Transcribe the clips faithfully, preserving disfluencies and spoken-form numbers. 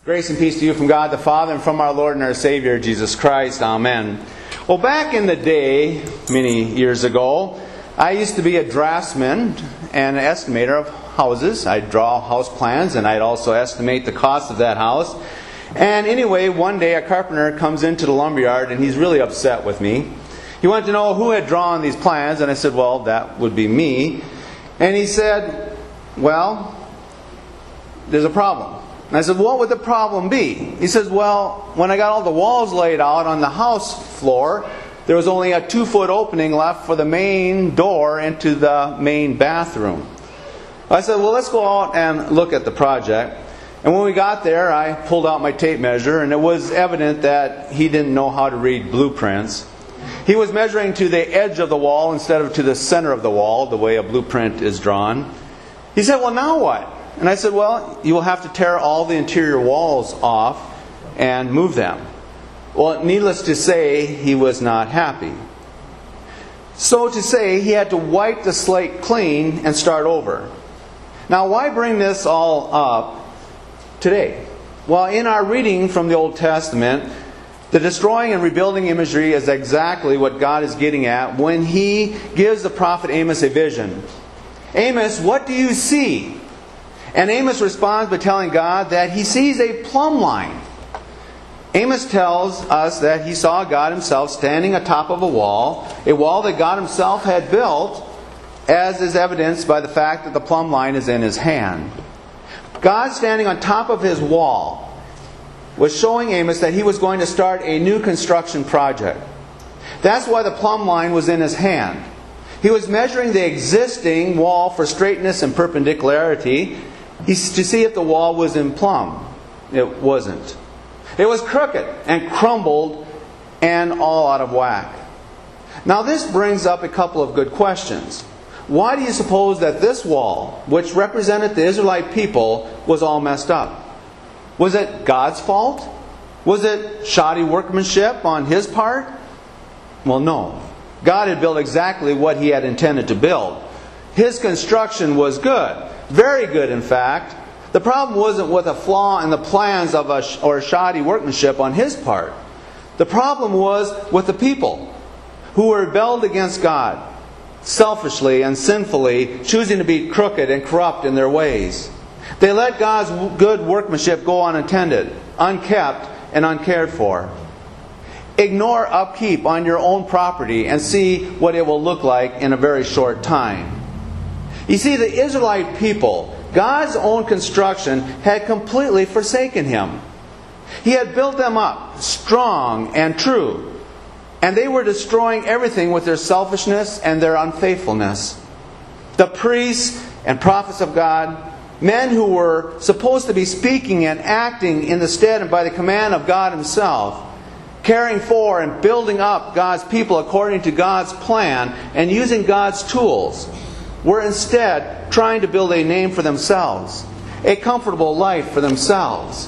Grace and peace to you from God the Father and from our Lord and our Savior, Jesus Christ. Amen. Well, back in the day, many years ago, I used to be a draftsman and an estimator of houses. I'd draw house plans and I'd also estimate the cost of that house. And anyway, one day a carpenter comes into the lumberyard and he's really upset with me. He wanted to know who had drawn these plans, and I said, well, that would be me. And he said, well, there's a problem. And I said, what would the problem be? He says, well, when I got all the walls laid out on the house floor, there was only a two-foot opening left for the main door into the main bathroom. I said, well, let's go out and look at the project. And when we got there, I pulled out my tape measure, and it was evident that he didn't know how to read blueprints. He was measuring to the edge of the wall instead of to the center of the wall, the way a blueprint is drawn. He said, well, now what? And I said, well, you will have to tear all the interior walls off and move them. Well, needless to say, he was not happy. So to say, he had to wipe the slate clean and start over. Now, why bring this all up today? Well, in our reading from the Old Testament, the destroying and rebuilding imagery is exactly what God is getting at when He gives the prophet Amos a vision. Amos, what do you see? And Amos responds by telling God that he sees a plumb line. Amos tells us that he saw God Himself standing atop of a wall, a wall that God Himself had built, as is evidenced by the fact that the plumb line is in His hand. God standing on top of His wall was showing Amos that he was going to start a new construction project. That's why the plumb line was in his hand. He was measuring the existing wall for straightness and perpendicularity to see if the wall was in plumb. It wasn't. It was crooked and crumbled and all out of whack. Now this brings up a couple of good questions. Why do you suppose that this wall, which represented the Israelite people, was all messed up? Was it God's fault? Was it shoddy workmanship on His part? Well, no. God had built exactly what He had intended to build. His construction was good. Very good, in fact. The problem wasn't with a flaw in the plans of a sh- or shoddy workmanship on His part. The problem was with the people who rebelled against God, selfishly and sinfully choosing to be crooked and corrupt in their ways. They let God's good workmanship go unattended, unkept, and uncared for. Ignore upkeep on your own property and see what it will look like in a very short time. You see, the Israelite people, God's own construction, had completely forsaken Him. He had built them up, strong and true, and they were destroying everything with their selfishness and their unfaithfulness. The priests and prophets of God, men who were supposed to be speaking and acting in the stead and by the command of God Himself, caring for and building up God's people according to God's plan and using God's tools, were instead trying to build a name for themselves, a comfortable life for themselves.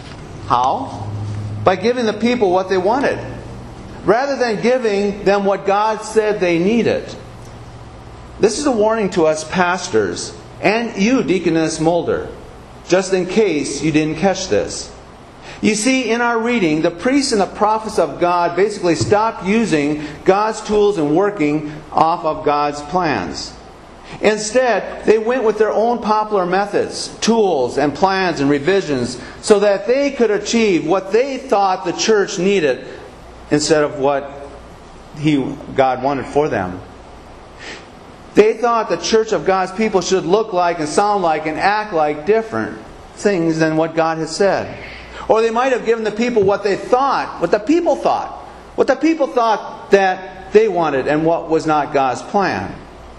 How? By giving the people what they wanted, rather than giving them what God said they needed. This is a warning to us pastors, and you, Deaconess Mulder, just in case you didn't catch this. You see, in our reading, the priests and the prophets of God basically stopped using God's tools and working off of God's plans. Instead, they went with their own popular methods, tools, and plans and revisions so that they could achieve what they thought the church needed instead of what He, God wanted for them. They thought the church of God's people should look like and sound like and act like different things than what God had said. Or they might have given the people what they thought, what the people thought. What the people thought that they wanted and what was not God's plan.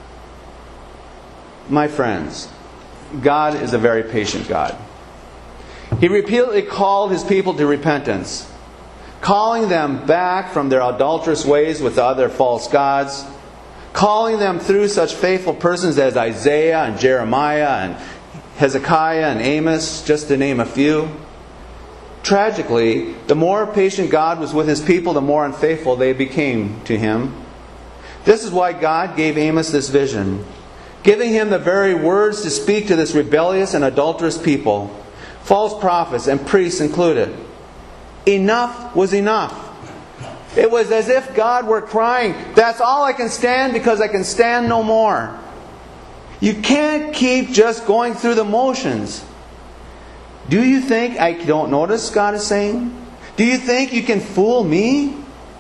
My friends, God is a very patient God. He repeatedly called His people to repentance, calling them back from their adulterous ways with other false gods, calling them through such faithful persons as Isaiah and Jeremiah and Hezekiah and Amos, just to name a few. Tragically, the more patient God was with His people, the more unfaithful they became to Him. This is why God gave Amos this vision, giving him the very words to speak to this rebellious and adulterous people. false prophets, and priests included. Enough was enough. It was as if God were crying, "That's all I can stand because I can stand no more." You can't keep just going through the motions. Do you think I don't notice, God is saying? Do you think you can fool me?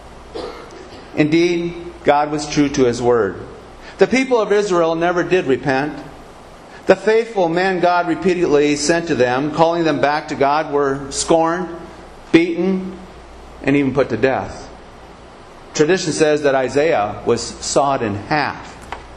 Indeed, God was true to His word. The people of Israel never did repent. The faithful men God repeatedly sent to them, calling them back to God, were scorned, beaten, and even put to death. Tradition says that Isaiah was sawed in half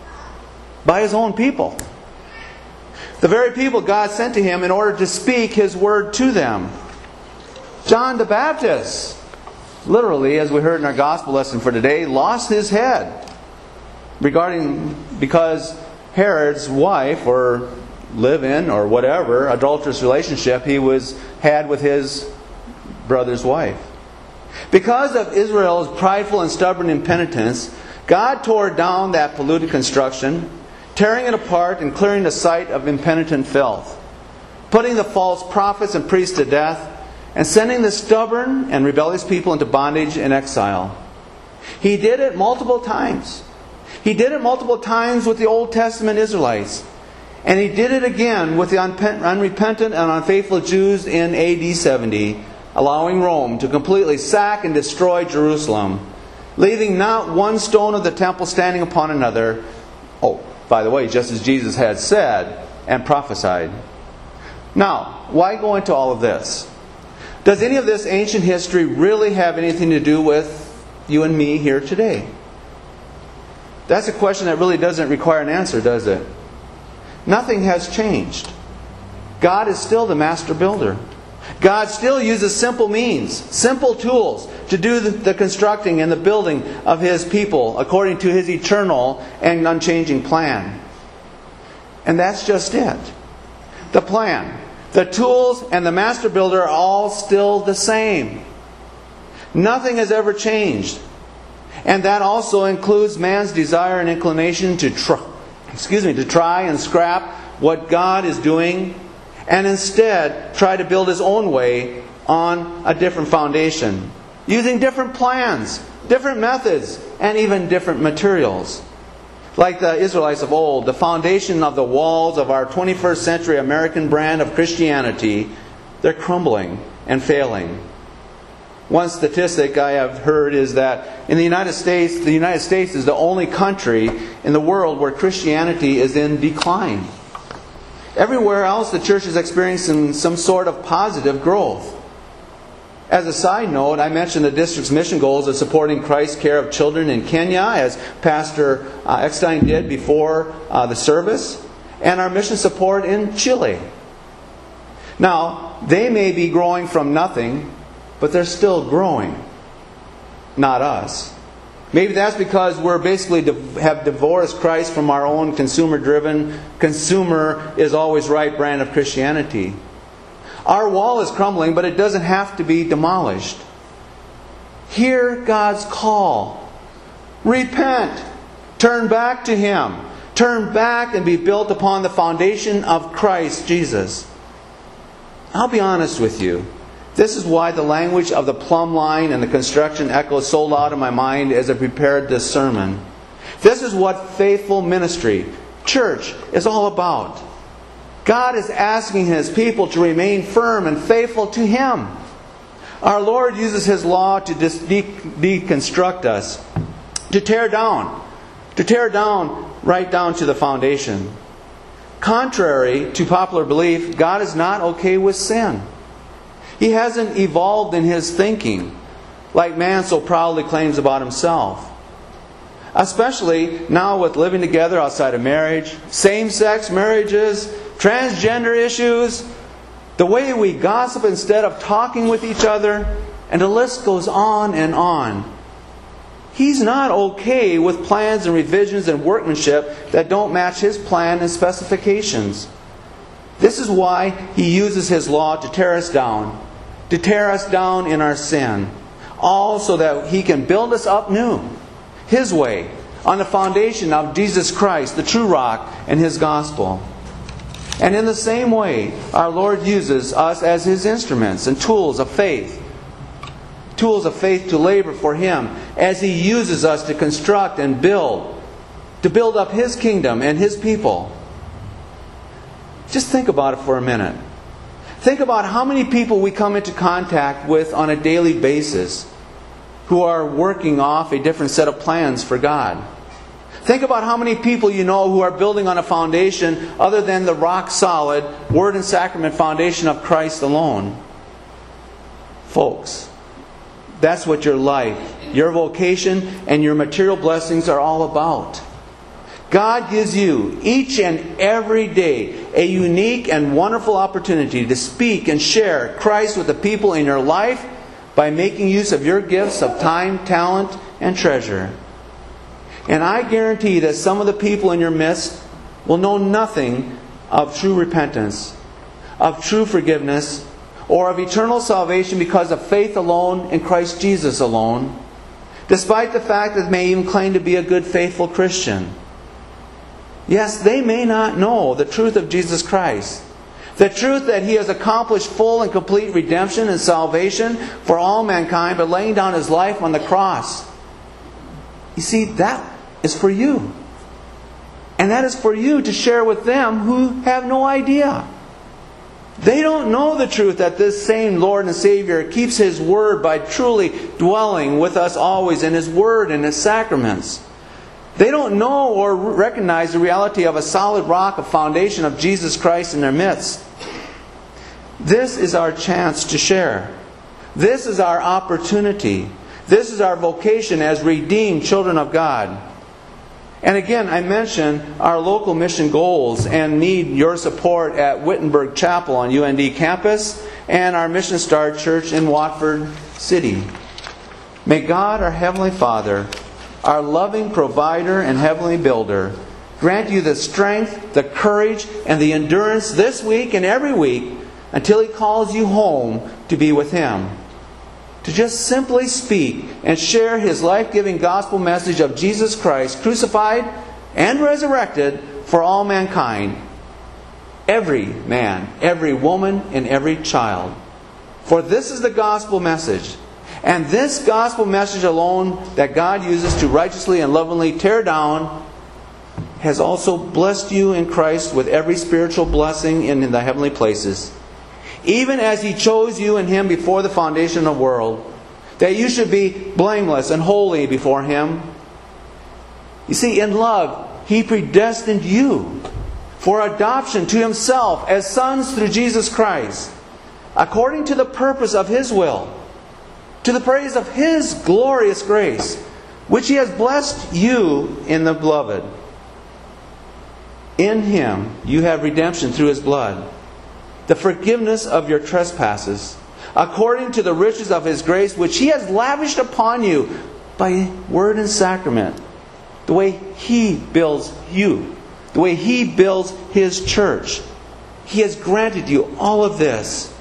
by his own people. The very people God sent to him in order to speak His word to them. John the Baptist, literally, as we heard in our gospel lesson for today, lost his head regarding because Herod's wife, or live-in, or whatever, adulterous relationship he was had with his brother's wife. Because of Israel's prideful and stubborn impenitence, God tore down that polluted construction, tearing it apart and clearing the site of impenitent filth, putting the false prophets and priests to death, and sending the stubborn and rebellious people into bondage and exile. He did it multiple times. He did it multiple times with the Old Testament Israelites. And He did it again with the unrepentant and unfaithful Jews in A D seventy, allowing Rome to completely sack and destroy Jerusalem, leaving not one stone of the temple standing upon another. Oh, by the way, just as Jesus had said and prophesied. Now, why go into all of this? Does any of this ancient history really have anything to do with you and me here today? That's a question that really doesn't require an answer, does it? Nothing has changed. God is still the master builder. God still uses simple means, simple tools to do the, the constructing and the building of His people according to His eternal and unchanging plan. And that's just it. The plan, the tools, and the master builder are all still the same. Nothing has ever changed. And that also includes man's desire and inclination to try, excuse me, to try and scrap what God is doing, and instead try to build his own way on a different foundation, using different plans, different methods, and even different materials. Like the Israelites of old, the foundation of the walls of our twenty-first century American brand of Christianity, they're crumbling and failing. One statistic I have heard is that in the United States, the United States is the only country in the world where Christianity is in decline. Everywhere else, the church is experiencing some sort of positive growth. As a side note, I mentioned the district's mission goals of supporting Christ's care of children in Kenya, as Pastor uh, Eckstein did before uh, the service, and our mission support in Chile. Now, they may be growing from nothing, but they're still growing. Not us. Maybe that's because we're basically have divorced Christ from our own consumer-driven, consumer is always right brand of Christianity. Our wall is crumbling, but it doesn't have to be demolished. Hear God's call. Repent. Turn back to Him. Turn back and be built upon the foundation of Christ Jesus. I'll be honest with you. This is why the language of the plumb line and the construction echoes so loud in my mind as I prepared this sermon. This is what faithful ministry, church, is all about. God is asking His people to remain firm and faithful to Him. Our Lord uses His law to de- deconstruct us, to tear down, to tear down right down to the foundation. Contrary to popular belief, God is not okay with sin. He hasn't evolved in His thinking like man so proudly claims about himself. Especially now with living together outside of marriage, same-sex marriages, transgender issues, the way we gossip instead of talking with each other, and the list goes on and on. He's not okay with plans and revisions and workmanship that don't match His plan and specifications. This is why He uses His law to tear us down, to tear us down in our sin, all so that He can build us up new, His way, on the foundation of Jesus Christ, the true rock, and His gospel. And in the same way, our Lord uses us as His instruments and tools of faith. Tools of faith to labor for Him as He uses us to construct and build, to build up His kingdom and His people. Just think about it for a minute. Think about how many people we come into contact with on a daily basis who are working off a different set of plans for God. Think about how many people you know who are building on a foundation other than the rock-solid Word and Sacrament foundation of Christ alone. Folks, that's what your life, your vocation, and your material blessings are all about. God gives you each and every day a unique and wonderful opportunity to speak and share Christ with the people in your life by making use of your gifts of time, talent, and treasure. And I guarantee that some of the people in your midst will know nothing of true repentance, of true forgiveness, or of eternal salvation because of faith alone in Christ Jesus alone, despite the fact that they may even claim to be a good, faithful Christian. Yes, they may not know the truth of Jesus Christ. The truth that He has accomplished full and complete redemption and salvation for all mankind by laying down His life on the cross. You see, that is for you. And that is for you to share with them who have no idea. They don't know the truth that this same Lord and Savior keeps His Word by truly dwelling with us always in His Word and His sacraments. They don't know or recognize the reality of a solid rock, a foundation of Jesus Christ in their midst. This is our chance to share. This is our opportunity. This is our vocation as redeemed children of God. And again, I mentioned our local mission goals and need your support at Wittenberg Chapel on U N D campus and our Mission Star Church in Watford City. May God, our Heavenly Father, our loving provider and heavenly builder, grant you the strength, the courage, and the endurance this week and every week until He calls you home to be with Him. To just simply speak and share His life-giving gospel message of Jesus Christ, crucified and resurrected for all mankind. Every man, every woman, and every child. For this is the gospel message. And this gospel message alone that God uses to righteously and lovingly tear down has also blessed you in Christ with every spiritual blessing in, in the heavenly places. Even as He chose you in Him before the foundation of the world, that you should be blameless and holy before Him. You see, in love, He predestined you for adoption to Himself as sons through Jesus Christ, according to the purpose of His will, to the praise of His glorious grace, which He has blessed you in the Beloved. In Him you have redemption through His blood, the forgiveness of your trespasses, according to the riches of His grace, which He has lavished upon you by word and sacrament, the way He builds you, the way He builds His church. He has granted you all of this.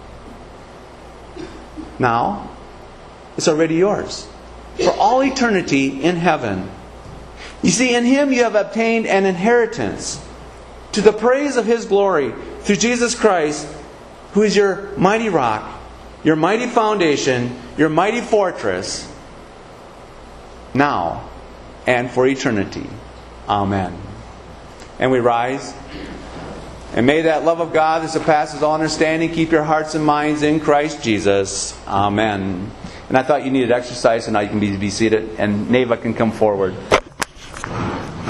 Now, it's already yours for all eternity in heaven. You see, in Him you have obtained an inheritance to the praise of His glory through Jesus Christ, who is your mighty rock, your mighty foundation, your mighty fortress, now and for eternity. Amen. And we rise. And may that love of God that surpasses all understanding keep your hearts and minds in Christ Jesus. Amen. And I thought you needed exercise, so now you can be, be seated. And Neva can come forward.